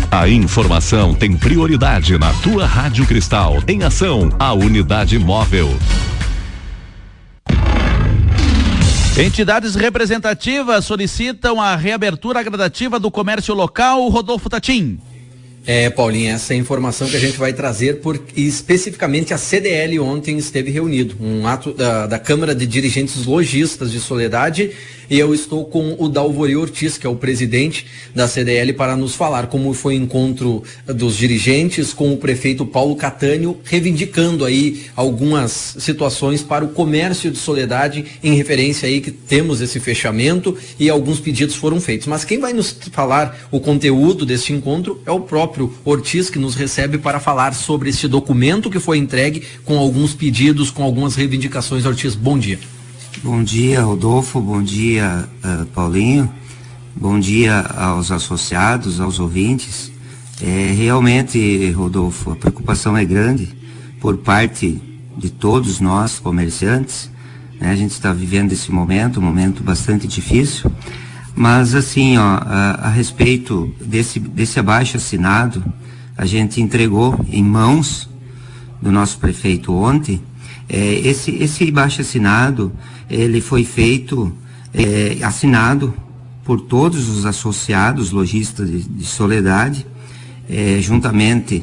A informação tem prioridade na tua Rádio Cristal. Em ação, a unidade móvel. Entidades representativas solicitam a reabertura gradativa do comércio local. Rodolfo Tatim. Paulinho, essa é a informação que a gente vai trazer, porque especificamente a CDL ontem esteve reunido, um ato da Câmara de Dirigentes Lojistas de Soledade, e eu estou com o Dalvori Ortiz, que é o presidente da CDL, para nos falar como foi o encontro dos dirigentes com o prefeito Paulo Catânio, reivindicando aí algumas situações para o comércio de Soledade, em referência aí que temos esse fechamento e alguns pedidos foram feitos. Mas quem vai nos falar o conteúdo deste encontro é o próprio Ortiz, que nos recebe para falar sobre este documento que foi entregue com alguns pedidos, com algumas reivindicações. Ortiz, bom dia. Bom dia, Rodolfo, bom dia, Paulinho, bom dia aos associados, aos ouvintes. Realmente, Rodolfo, a preocupação é grande por parte de todos nós, comerciantes, né? A gente está vivendo esse momento, um momento bastante difícil, mas assim, a respeito desse abaixo-assinado, a gente entregou em mãos do nosso prefeito ontem. Esse abaixo-assinado, ele foi feito, assinado por todos os associados lojistas de Soledade, juntamente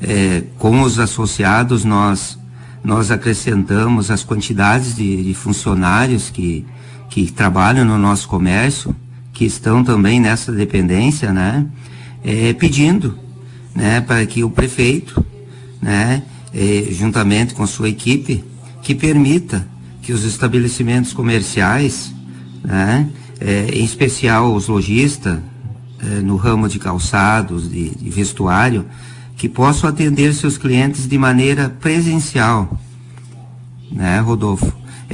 com os associados nós acrescentamos as quantidades de funcionários que trabalham no nosso comércio, que estão também nessa dependência, né, pedindo, né, para que o prefeito, né, juntamente com sua equipe, que permita que os estabelecimentos comerciais, né, em especial os lojistas, no ramo de calçados, de vestuário, que possam atender seus clientes de maneira presencial, né, Rodolfo?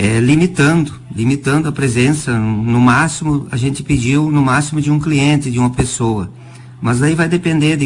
Limitando a presença, no máximo, a gente pediu no máximo de um cliente, de uma pessoa, mas daí vai depender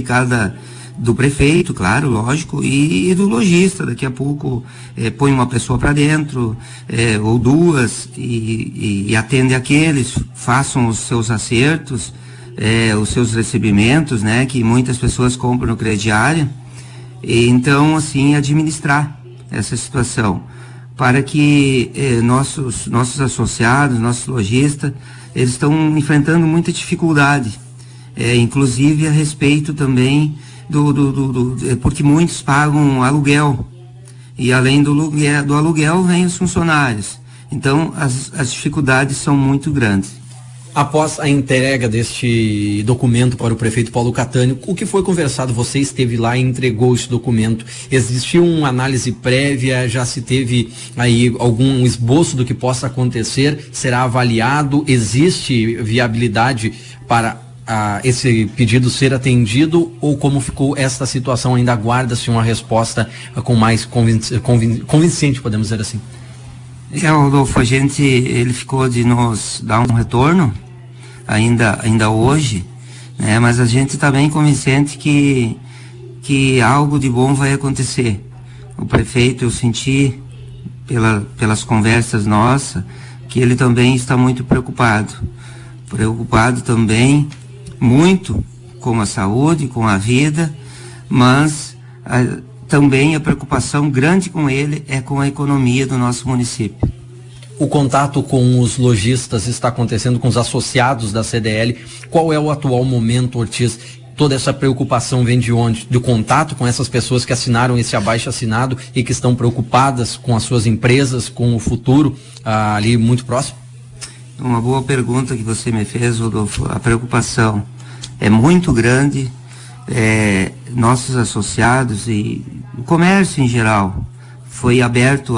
do prefeito, claro, lógico, e do lojista. Daqui a pouco põe uma pessoa para dentro, ou duas, e atende aqueles, façam os seus acertos, os seus recebimentos, né, que muitas pessoas compram no crediário. E então, assim, administrar essa situação, para que nossos associados, nossos lojistas, eles estão enfrentando muita dificuldade, inclusive a respeito também porque muitos pagam aluguel, e além do aluguel vem os funcionários. Então as dificuldades são muito grandes. Após a entrega deste documento para o prefeito Paulo Catânio, o que foi conversado? Você esteve lá e entregou esse documento. Existiu uma análise prévia? Já se teve aí algum esboço do que possa acontecer? Será avaliado? Existe viabilidade para esse pedido ser atendido, ou como ficou esta situação? Ainda aguarda-se uma resposta com mais convincente, podemos dizer assim? Rodolfo, ele ficou de nos dar um retorno ainda hoje, né? Mas a gente está bem convincente que algo de bom vai acontecer. O prefeito, eu senti pelas conversas nossas, que ele também está muito preocupado também muito com a saúde, com a vida, mas também a preocupação grande com ele é com a economia do nosso município. O contato com os lojistas está acontecendo com os associados da CDL. Qual é o atual momento, Ortiz? Toda essa preocupação vem de onde? Do contato com essas pessoas que assinaram esse abaixo-assinado e que estão preocupadas com as suas empresas, com o futuro ali muito próximo? Uma boa pergunta que você me fez, Rodolfo. A preocupação é muito grande. Nossos associados e o comércio em geral, foi aberto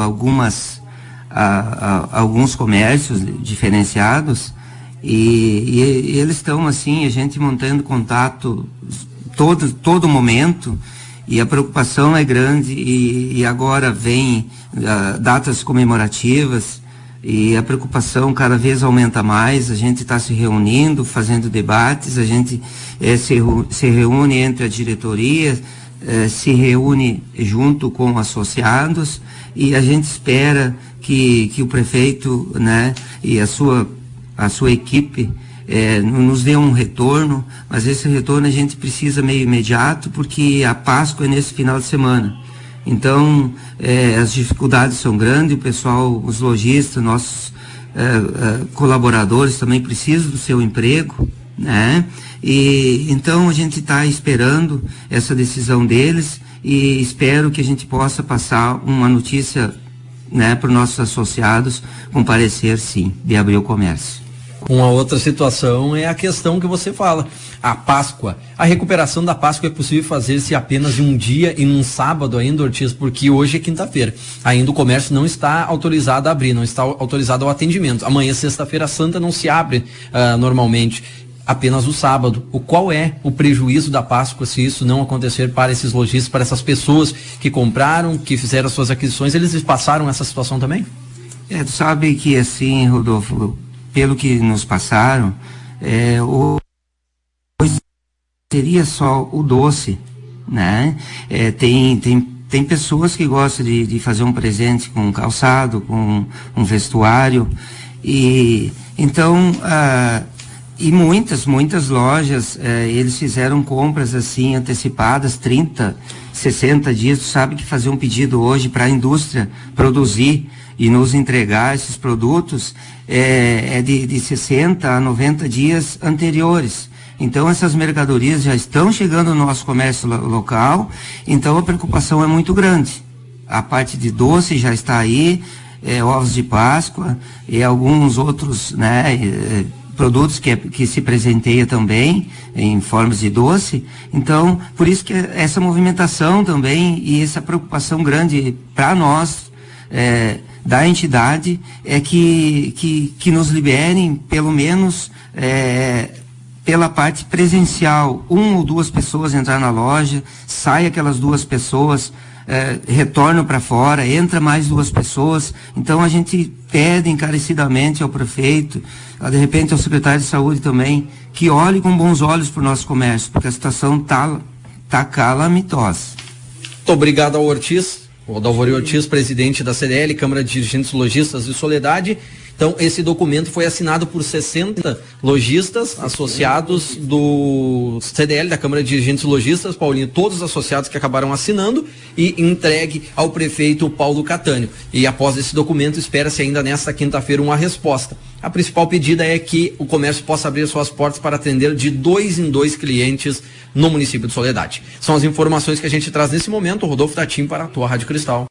alguns comércios diferenciados, e eles estão assim, a gente mantendo contato todo momento, e a preocupação é grande, e agora vem datas comemorativas, e a preocupação cada vez aumenta mais. A gente está se reunindo, fazendo debates, a gente se reúne entre a diretoria, se reúne junto com associados, e a gente espera que o prefeito, né, e a sua equipe nos dê um retorno, mas esse retorno a gente precisa meio imediato, porque a Páscoa é nesse final de semana. Então, as dificuldades são grandes, o pessoal, os lojistas, nossos colaboradores também precisam do seu emprego, né? E então a gente está esperando essa decisão deles e espero que a gente possa passar uma notícia, né, para os nossos associados com parecer, sim, de abrir o comércio. Uma outra situação é a questão que você fala, a Páscoa. A recuperação da Páscoa é possível fazer-se apenas em um dia e num sábado ainda, Ortiz, porque hoje é quinta-feira. Ainda o comércio não está autorizado a abrir, não está autorizado ao atendimento. Amanhã, sexta-feira santa, não se abre normalmente, apenas o sábado. Qual é o prejuízo da Páscoa se isso não acontecer para esses lojistas, para essas pessoas que compraram, que fizeram as suas aquisições? Eles passaram essa situação também? Tu sabe que assim, Rodolfo, pelo que nos passaram, hoje seria só o doce, né? Tem pessoas que gostam de fazer um presente com um calçado, com um vestuário, e então e muitas lojas, eles fizeram compras assim antecipadas, 30, 60 dias. Tu sabe que fazer um pedido hoje para a indústria produzir e nos entregar esses produtos de 60 a 90 dias anteriores. Então essas mercadorias já estão chegando no nosso comércio local, então a preocupação é muito grande. A parte de doce já está aí, ovos de Páscoa e alguns outros, né, produtos que se presenteia também em formas de doce. Então, por isso que essa movimentação também e essa preocupação grande para nós, da entidade, é que nos liberem, pelo menos, pela parte presencial, 1 ou 2 pessoas entrar na loja, sai aquelas 2 pessoas, retornam para fora, entra mais 2 pessoas. Então a gente pede encarecidamente ao prefeito, de repente ao secretário de saúde também, que olhe com bons olhos para o nosso comércio, porque a situação tá calamitosa. Muito obrigado ao Ortiz, o Dalvori Ortiz, presidente da CDL, Câmara de Dirigentes Lojistas de Soledade. Então, esse documento foi assinado por 60 lojistas associados do CDL, da Câmara de Dirigentes Lojistas, Paulinho, todos os associados que acabaram assinando, e entregue ao prefeito Paulo Catânio. E após esse documento, espera-se ainda nesta quinta-feira uma resposta. A principal pedida é que o comércio possa abrir suas portas para atender de 2 em 2 clientes no município de Soledade. São as informações que a gente traz nesse momento. Rodolfo Tatim para a tua Rádio Cristal.